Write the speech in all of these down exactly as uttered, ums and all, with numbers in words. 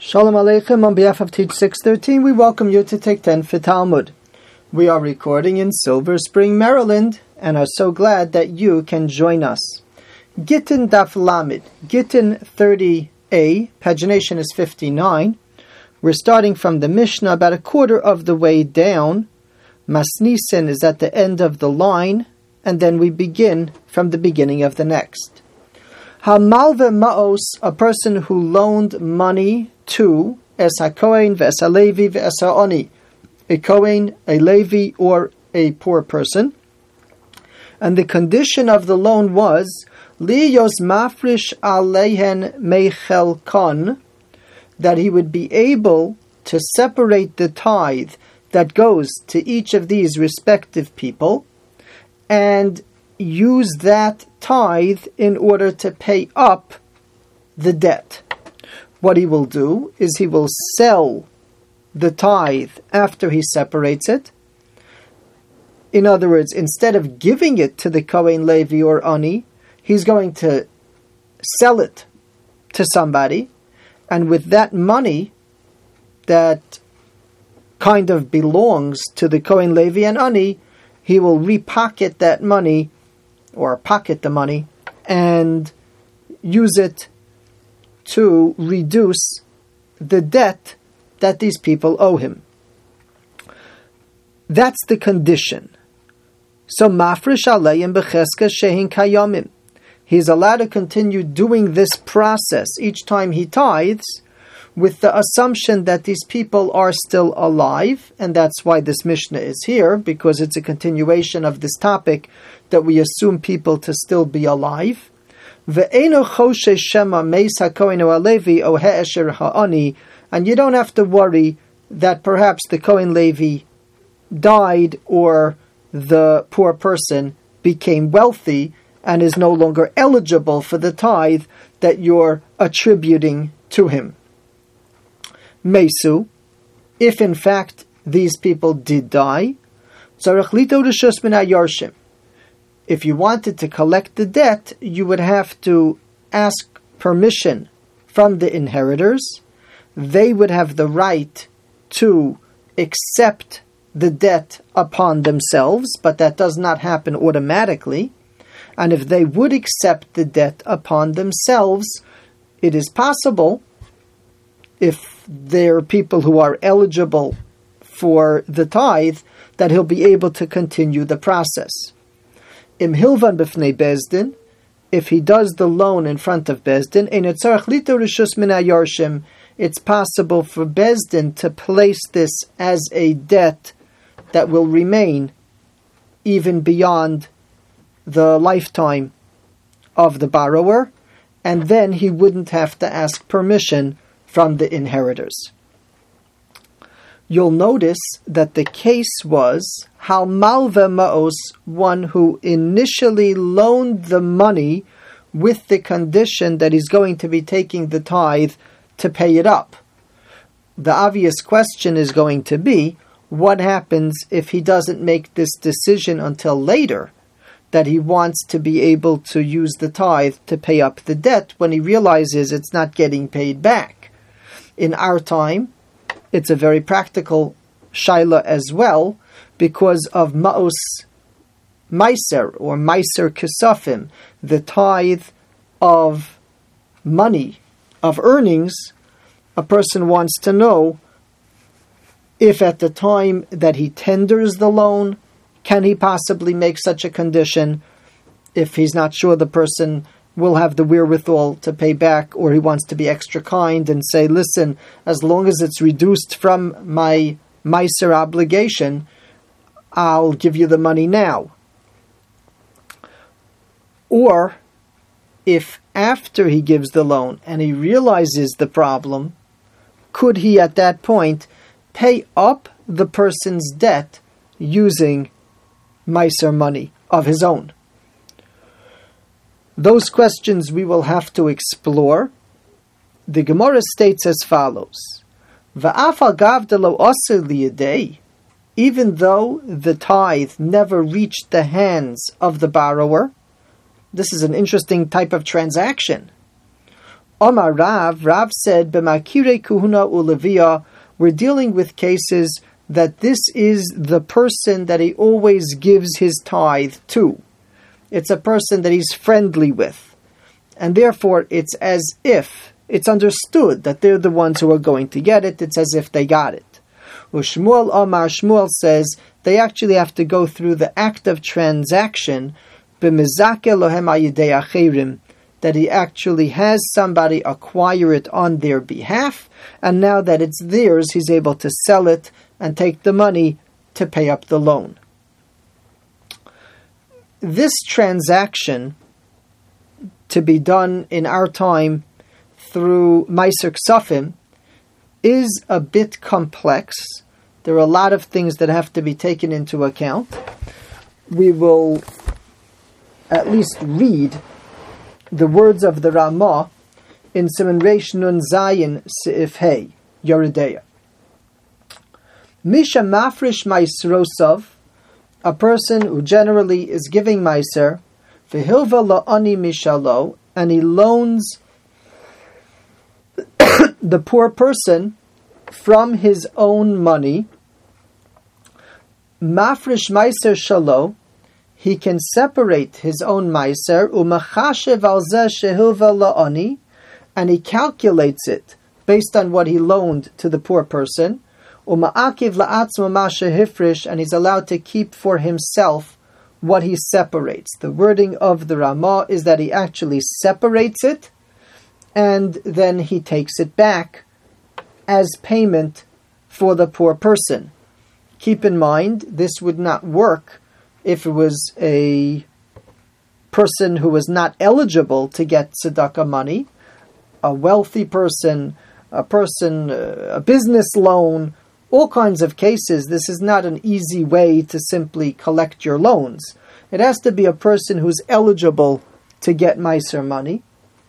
Shalom Aleichem. On behalf of Teach six thirteen, we welcome you to Take ten for Talmud. We are recording in Silver Spring, Maryland, and are so glad that you can join us. Gittin Daf Lamed, Gittin thirty A, pagination is fifty-nine. We're starting from the Mishnah about a quarter of the way down. Masnisen is at the end of the line, and then we begin from the beginning of the next. Hamalve Ma'os, a person who loaned money to Es HaKohen, Ves HaLevi, Ves HaOni, a Kohen, a Levi, or a poor person. And the condition of the loan was Liyos Mafrish Alehen Mechelkon, that he would be able to separate the tithe that goes to each of these respective people and use that tithe in order to pay up the debt. What he will do is he will sell the tithe after he separates it. In other words, instead of giving it to the Kohen, Levi, or Ani, he's going to sell it to somebody, and with that money that kind of belongs to the Kohen, Levi, and Ani, he will repocket that money, or pocket the money, and use it to reduce the debt that these people owe him. That's the condition. So mafresh aleim becheska shehin kayamim. He's allowed to continue doing this process each time he tithes, with the assumption that these people are still alive, and that's why this Mishnah is here, because it's a continuation of this topic that we assume people to still be alive. Ve'eno choshe shema meis hakohen ha'levi o he'esher ha'ani, and you don't have to worry that perhaps the Kohen Levi died or the poor person became wealthy and is no longer eligible for the tithe that you're attributing to him. Mesu, if in fact these people did die, if you wanted to collect the debt, you would have to ask permission from the inheritors. They would have the right to accept the debt upon themselves, but that does not happen automatically. And if they would accept the debt upon themselves, it is possible, if there are people who are eligible for the tithe, that he'll be able to continue the process. Im hilvan b'fnei bezdin, if he does the loan in front of bezdin, it's possible for bezdin to place this as a debt that will remain even beyond the lifetime of the borrower, and then he wouldn't have to ask permission from the inheritors. You'll notice that the case was Hal Malve Ma'os, one who initially loaned the money with the condition that he's going to be taking the tithe to pay it up. The obvious question is going to be, what happens if he doesn't make this decision until later, that he wants to be able to use the tithe to pay up the debt when he realizes it's not getting paid back? In our time, it's a very practical shaila as well, because of ma'os meiser, or meiser kesafim, the tithe of money, of earnings. A person wants to know if at the time that he tenders the loan, can he possibly make such a condition if he's not sure the person will have the wherewithal to pay back, or he wants to be extra kind and say, listen, as long as it's reduced from my meiser obligation, I'll give you the money now. Or if after he gives the loan and he realizes the problem, could he at that point pay up the person's debt using meiser money of his own? Those questions we will have to explore. The Gemara states as follows: Va'afal gavdelo oser liyadei, even though the tithe never reached the hands of the borrower. This is an interesting type of transaction. Omar Rav, Rav said, B'makirei kuhuna ulevia, we're dealing with cases that this is the person that he always gives his tithe to. It's a person that he's friendly with. And therefore, it's as if, it's understood that they're the ones who are going to get it. It's as if they got it. Shmuel Omar, Shmuel says, they actually have to go through the act of transaction, b'mizake lohem ayidei acherim, that he actually has somebody acquire it on their behalf, and now that it's theirs, he's able to sell it and take the money to pay up the loan. This transaction, to be done in our time through Meiser Ksafim, is a bit complex. There are a lot of things that have to be taken into account. We will at least read the words of the Ramah in Siman Reish Nun Zayin Seif Hey, Yeridea. Misha Mafrish Maisrosov, a person who generally is giving Meiser, V'hilva La'ani Mishalo, and he loans the poor person from his own money, Mafrish Meiser Shalo, he can separate his own Meiser, Umachashev al zeh shehilva la'ani, and he calculates it based on what he loaned to the poor person, Uma'akiv la'atzma ma shehifrish, and he's allowed to keep for himself what he separates. The wording of the Ramah is that he actually separates it, and then he takes it back as payment for the poor person. Keep in mind, this would not work if it was a person who was not eligible to get tzedakah money, a wealthy person, a person, a business loan, all kinds of cases. This is not an easy way to simply collect your loans. It has to be a person who's eligible to get Meiser money.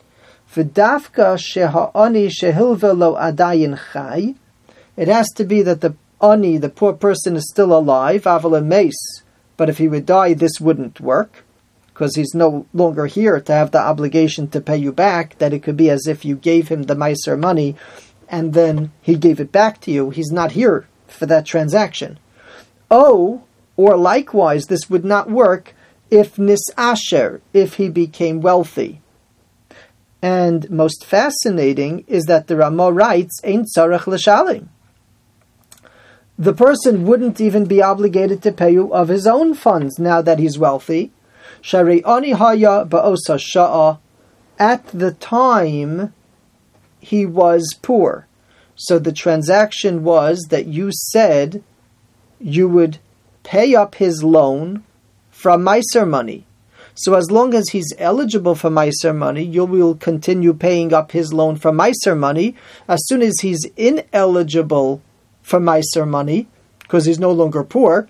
V'dafka sheha'ani shehilva lo adayin chai. It has to be that the ani, the poor person, is still alive, aval meis. But if he would die, this wouldn't work, because he's no longer here to have the obligation to pay you back, that it could be as if you gave him the Meiser money, and then he gave it back to you. He's not here for that transaction. Oh, or likewise, this would not work if nisasher, if he became wealthy. And most fascinating is that the Ramah writes, Ein tzarech l'shalim. The person wouldn't even be obligated to pay you of his own funds now that he's wealthy. Sharei ani haya ba'osa sha'a. At the time, he was poor. So the transaction was that you said you would pay up his loan from Meiser money. So as long as he's eligible for Meiser money, you will continue paying up his loan from Meiser money. As soon as he's ineligible for Meiser money, because he's no longer poor,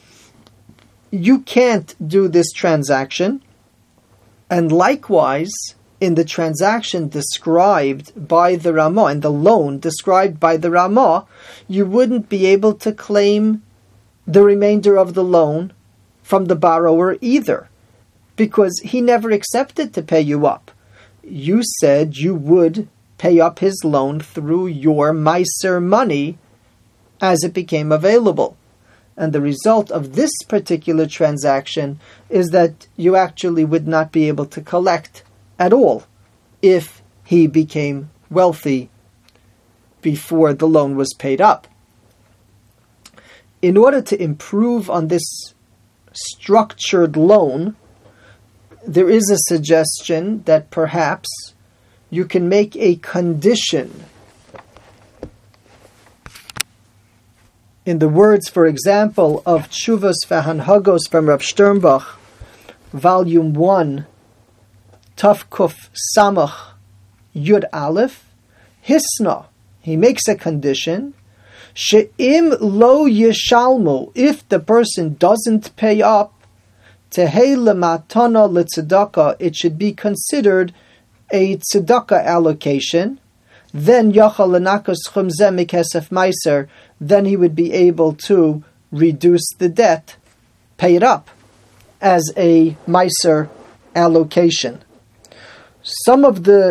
you can't do this transaction. And likewise, in the transaction described by the Ramah, in the loan described by the Ramah, you wouldn't be able to claim the remainder of the loan from the borrower either, because he never accepted to pay you up. You said you would pay up his loan through your Meiser money as it became available. And the result of this particular transaction is that you actually would not be able to collect at all if he became wealthy before the loan was paid up. In order to improve on this structured loan, there is a suggestion that perhaps you can make a condition. In the words, for example, of Tshuvos V'Hanhagos from Rav Sternbach, Volume one, Tafkuf Samach Yud Aleph, Hisna, he makes a condition, She'im lo yishalmu, if the person doesn't pay up, Tehei lematana letzedakah, it should be considered a tzedakah allocation. Then yachal lenakas chum zeh mikesef meiser, then he would be able to reduce the debt, pay it up as a meiser allocation. Some of the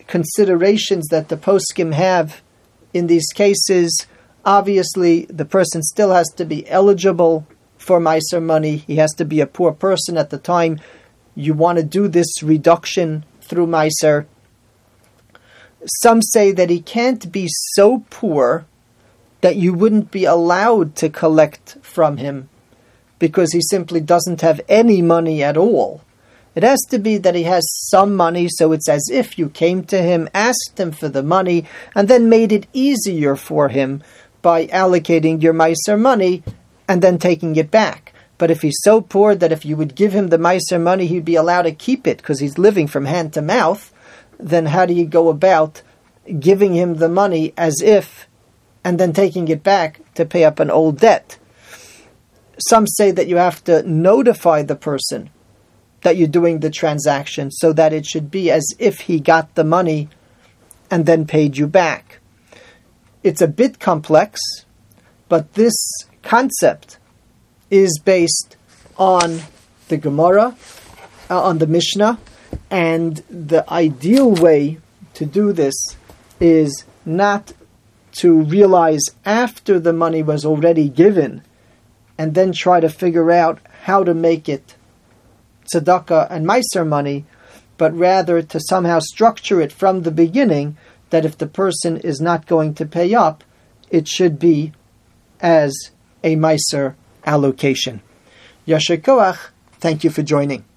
considerations that the poskim have in these cases. Obviously, the person still has to be eligible for Meiser money. He has to be a poor person at the time you want to do this reduction through Meiser. Some say that he can't be so poor that you wouldn't be allowed to collect from him because he simply doesn't have any money at all. It has to be that he has some money, so it's as if you came to him, asked him for the money, and then made it easier for him by allocating your Meiser money and then taking it back. But if he's so poor that if you would give him the Meiser money, he'd be allowed to keep it because he's living from hand to mouth, then how do you go about giving him the money as if, and then taking it back to pay up an old debt? Some say that you have to notify the person that you're doing the transaction so that it should be as if he got the money and then paid you back. It's a bit complex, but this concept is based on the Gemara, uh, on the Mishnah, and the ideal way to do this is not to realize after the money was already given and then try to figure out how to make it tzedakah and Meiser money, but rather to somehow structure it from the beginning that if the person is not going to pay up, it should be as a Meiser allocation. Yasher Koach, thank you for joining.